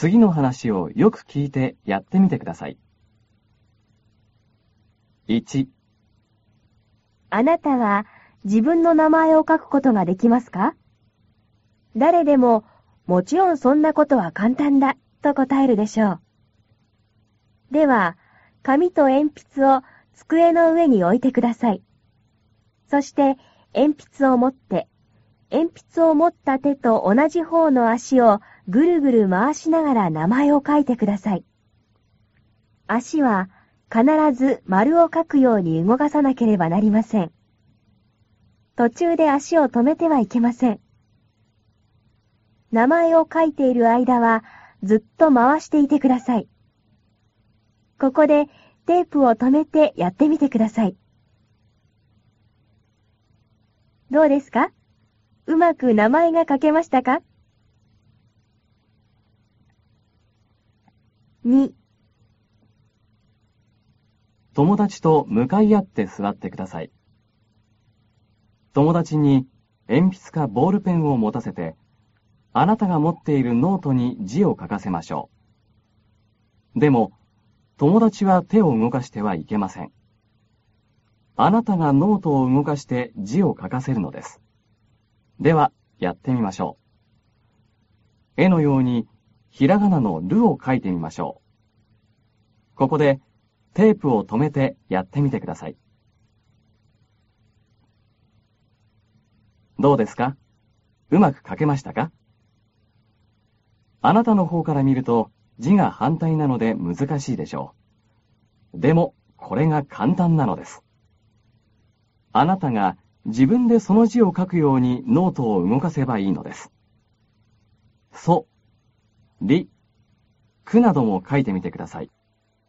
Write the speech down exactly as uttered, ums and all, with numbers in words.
次の話をよく聞いてやってみてください。いち、 あなたは自分の名前を書くことができますか？誰でも、もちろんそんなことは簡単だ、と答えるでしょう。では、紙と鉛筆を机の上に置いてください。そして、鉛筆を持って、鉛筆を持った手と同じ方の足をぐるぐる回しながら名前を書いてください。足は必ず丸を書くように動かさなければなりません。途中で足を止めてはいけません。名前を書いている間はずっと回していてください。ここでテープを止めてやってみてください。どうですか？うまく名前が書けましたか？に、 友達と向かい合って座ってください。友達に鉛筆かボールペンを持たせて、あなたが持っているノートに字を書かせましょう。でも、友達は手を動かしてはいけません。あなたがノートを動かして字を書かせるのです。では、やってみましょう。絵のように、ひらがなのるを書いてみましょう。ここで、テープを止めてやってみてください。どうですか？うまく書けましたか？あなたの方から見ると字が反対なので難しいでしょう。でも、これが簡単なのです。あなたが自分でその字を書くようにノートを動かせばいいのです。そ、り、くなども書いてみてください。